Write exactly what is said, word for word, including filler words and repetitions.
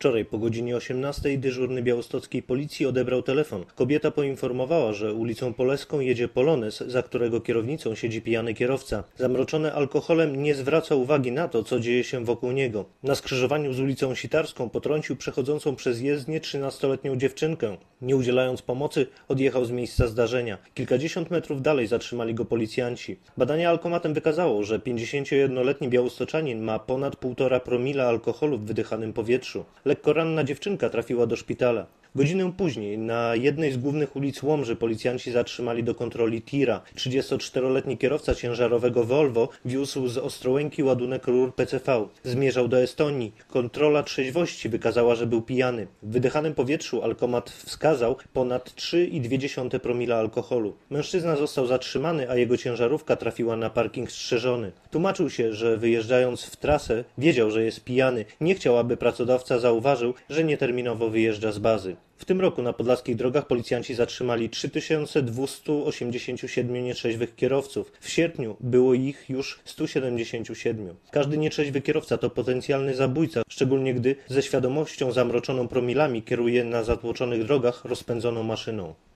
Wczoraj po godzinie osiemnastej dyżurny białostockiej policji odebrał telefon. Kobieta poinformowała, że ulicą Poleską jedzie Polones, za którego kierownicą siedzi pijany kierowca. Zamroczony alkoholem nie zwraca uwagi na to, co dzieje się wokół niego. Na skrzyżowaniu z ulicą Sitarską potrącił przechodzącą przez jezdnię trzynastoletnią dziewczynkę. Nie udzielając pomocy, odjechał z miejsca zdarzenia. Kilkadziesiąt metrów dalej zatrzymali go policjanci. Badanie alkomatem wykazało, że pięćdziesięciojednoletni białostoczanin ma ponad półtora promila alkoholu w wydychanym powietrzu. Lekko ranna dziewczynka trafiła do szpitala. Godzinę później na jednej z głównych ulic Łomży policjanci zatrzymali do kontroli tira. trzydziestoczteroletni kierowca ciężarowego Volvo wiózł z Ostrołęki ładunek rur P C V. Zmierzał do Estonii. Kontrola trzeźwości wykazała, że był pijany. W wydychanym powietrzu alkomat wskazał ponad trzy i dwie dziesiąte promila alkoholu. Mężczyzna został zatrzymany, a jego ciężarówka trafiła na parking strzeżony. Tłumaczył się, że wyjeżdżając w trasę wiedział, że jest pijany. Nie chciał, aby pracodawca zauważył, że nieterminowo wyjeżdża z bazy. W tym roku na podlaskich drogach policjanci zatrzymali trzy tysiące dwieście osiemdziesiąt siedem nietrzeźwych kierowców. W sierpniu było ich już sto siedemdziesiąt siedem. Każdy nietrzeźwy kierowca to potencjalny zabójca, szczególnie gdy ze świadomością zamroczoną promilami kieruje na zatłoczonych drogach rozpędzoną maszyną.